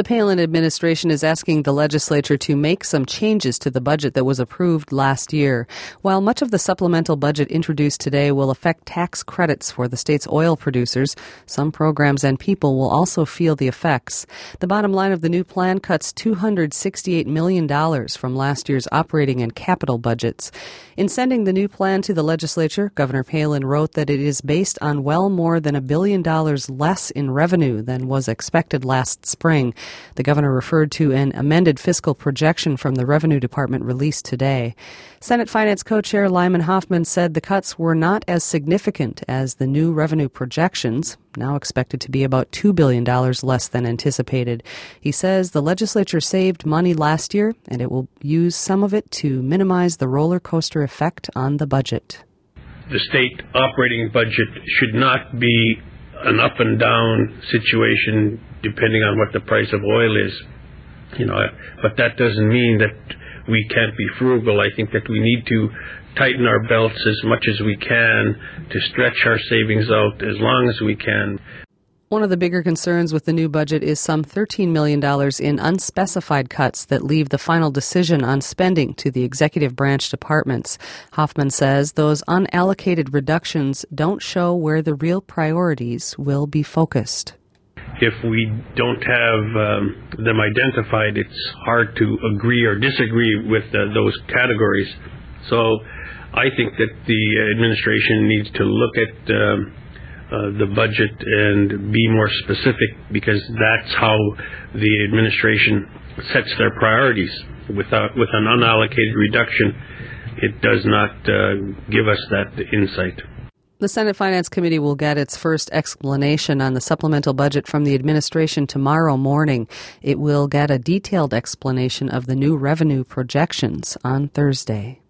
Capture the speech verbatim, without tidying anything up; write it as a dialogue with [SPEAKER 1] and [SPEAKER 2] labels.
[SPEAKER 1] The Palin administration is asking the legislature to make some changes to the budget that was approved last year. While much of the supplemental budget introduced today will affect tax credits for the state's oil producers, some programs and people will also feel the effects. The bottom line of the new plan cuts two hundred sixty-eight million dollars from last year's operating and capital budgets. In sending the new plan to the legislature, Governor Palin wrote that it is based on well more than a billion dollars less in revenue than was expected last spring. The governor referred to an amended fiscal projection from the Revenue Department released today. Senate Finance Co-Chair Lyman Hoffman said the cuts were not as significant as the new revenue projections, now expected to be about two billion dollars less than anticipated. He says the legislature saved money last year, and it will use some of it to minimize the roller coaster effect on the budget.
[SPEAKER 2] The state operating budget should not be an up and down situation depending on what the price of oil is. You know, but that doesn't mean that we can't be frugal. I think that we need to tighten our belts as much as we can to stretch our savings out as long as we can.
[SPEAKER 1] One of the bigger concerns with the new budget is some thirteen million dollars in unspecified cuts that leave the final decision on spending to the executive branch departments. Hoffman says those unallocated reductions don't show where the real priorities will be focused.
[SPEAKER 2] If we don't have um, them identified, it's hard to agree or disagree with uh, those categories. So I think that the administration needs to look at um, uh, the budget and be more specific, because that's how the administration sets their priorities. Without, with an unallocated reduction, it does not uh, give us that insight.
[SPEAKER 1] The Senate Finance Committee will get its first explanation on the supplemental budget from the administration tomorrow morning. It will get a detailed explanation of the new revenue projections on Thursday.